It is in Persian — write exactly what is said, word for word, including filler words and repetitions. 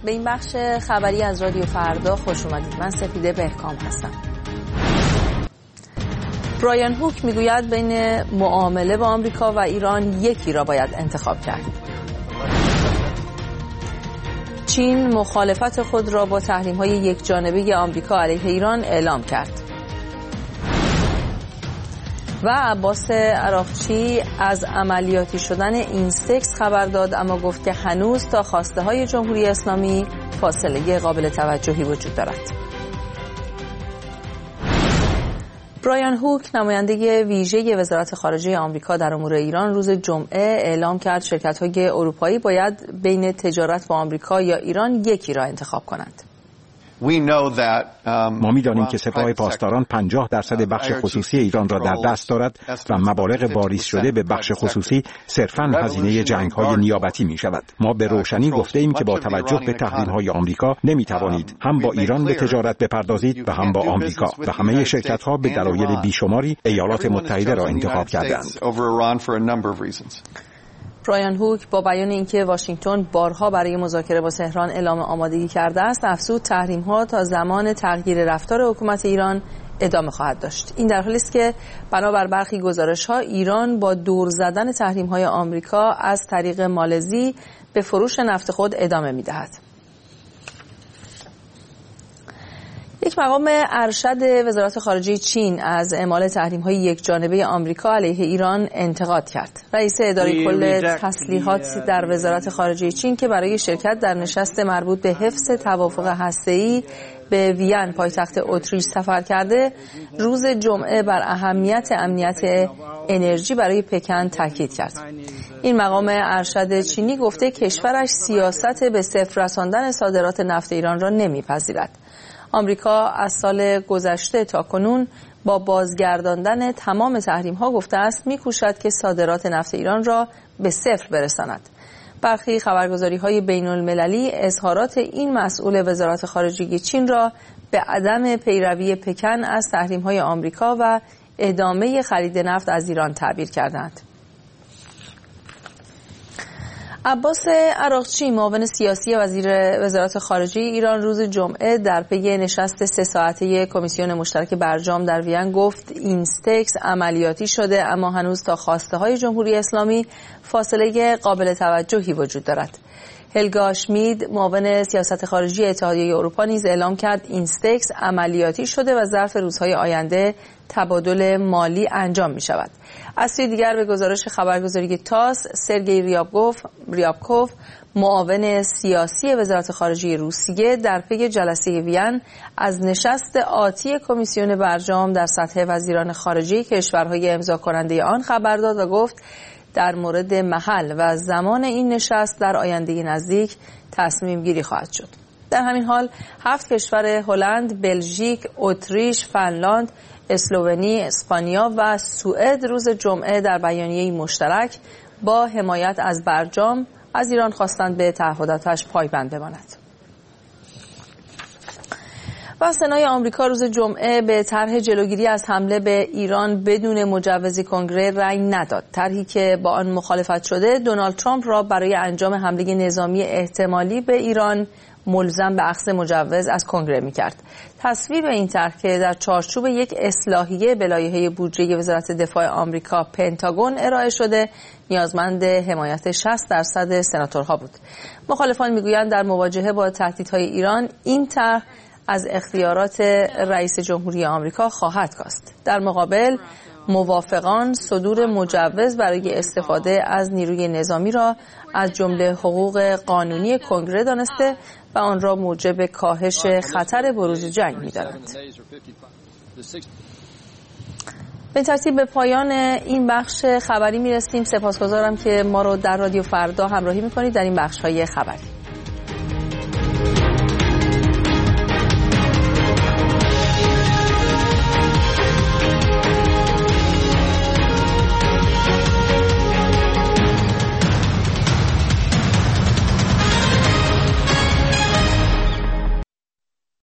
به این بخش خبری از رادیو فردا خوش اومدید. من سپیده بهکام هستم. برایان هوک میگوید بین معامله با آمریکا و ایران یکی را باید انتخاب کرد. چین مخالفت خود را با تحریم‌های یکجانبه آمریکا علیه ایران اعلام کرد. و عباس عراقچی از عملیاتی شدن اینستکس خبر داد، اما گفت که هنوز تا خواسته‌های جمهوری اسلامی فاصله قابل توجهی وجود دارد. برایان هوک نماینده ویژه وزارت خارجه آمریکا در امور ایران روز جمعه اعلام کرد شرکت‌های اروپایی باید بین تجارت با آمریکا یا ایران یکی را انتخاب کنند. ما می‌دانیم که سپاه پاسداران پنجاه درصد بخش خصوصی ایران را در دست دارد و مبالغ واریز شده به بخش خصوصی صرفاً هزینه جنگ‌های نیابتی می‌شود. ما به روشنی گفته‌ایم که با توجه به تحریم‌های آمریکا نمی‌توانید هم با ایران به تجارت بپردازید و هم با آمریکا، و همه شرکت‌ها به دلایل بیشماری ایالات متحده را انتخاب کردند. برایان هوک با بیان اینکه واشنگتن بارها برای مذاکره با تهران اعلام آمادگی کرده است، افزود تحریم‌ها تا زمان تغییر رفتار حکومت ایران ادامه خواهد داشت. این در حالی است که بنابر برخی گزارش‌ها ایران با دور زدن تحریم‌های آمریکا از طریق مالزی به فروش نفت خود ادامه می‌دهد. یک مقام ارشد وزارت خارجه چین از اعمال تحریم‌های یکجانبه آمریکا علیه ایران انتقاد کرد. رئیس اداره کل تسلیحات در وزارت خارجه چین که برای شرکت در نشست مربوط به حفظ توافق هسته‌ای به وین پایتخت اتریش سفر کرده، روز جمعه بر اهمیت امنیت انرژی برای پکن تاکید کرد. این مقام ارشد چینی گفته کشورش سیاست به صفر رساندن صادرات نفت ایران را نمی‌پذیرد. آمریکا از سال گذشته تا کنون با بازگرداندن تمام تحریم‌ها گفته است می‌کوشد که صادرات نفت ایران را به صفر برساند. برخی خبرگزاری‌های بین‌المللی اظهارات این مسئول وزارت خارجه چین را به عدم پیروی پکن از تحریم‌های آمریکا و ادامه خرید نفت از ایران تعبیر کردند. عباس عراقچی معاون سیاسی وزیر وزارت خارجه ایران روز جمعه در پی نشست سه ساعته کمیسیون مشترک برجام در وین گفت اینستکس عملیاتی شده، اما هنوز تا خواسته‌های جمهوری اسلامی فاصله قابل توجهی وجود دارد. هلگا شمید معاون سیاست خارجی اتحادیه اروپا نیز اعلام کرد اینستکس عملیاتی شده و ظرف روزهای آینده تبادل مالی انجام می شود. از سوی دیگر به گزارش خبرگزاری تاس، سرگئی ریابکوف ریابکوف معاون سیاسی وزارت خارجه روسیه در پی جلسه وین از نشست آتی کمیسیون برجام در سطح وزیران خارجه کشورهای امضا کننده آن خبر داد و گفت در مورد محل و زمان این نشست در آینده نزدیک تصمیم گیری خواهد شد. در همین حال هفت کشور هلند، بلژیک، اتریش، فنلاند، اسلوونی، اسپانیا و سوئد روز جمعه در بیانیه‌ای مشترک با حمایت از برجام از ایران خواستند به تعهداتش پایبند بماند. و سنای آمریکا روز جمعه به طرح جلوگیری از حمله به ایران بدون مجوز کنگره رأی نداد. طرحی که با آن مخالفت شده دونالد ترامپ را برای انجام حمله نظامی احتمالی به ایران ملزم به اخذ مجوز از کنگره می‌کرد. تصویب این طرح که در چارچوب یک اصلاحیه به لایحه بودجه وزارت دفاع آمریکا پنتاگون ارائه شده، نیازمند حمایت شصت درصد سناتورها بود. مخالفان می‌گویند در مواجهه با تهدیدهای ایران این طرح از اختیارات رئیس جمهوری آمریکا خواهد کاست. در مقابل موافقان صدور مجوز برای استفاده از نیروی نظامی را از جمله حقوق قانونی کنگره دانسته و آن را موجب کاهش خطر بروز جنگ می‌دانند. به ترتیب به پایان این بخش خبری می‌رسیم. سپاسگزارم که ما رو در رادیو فردا همراهی می‌کنید در این بخش‌های خبری.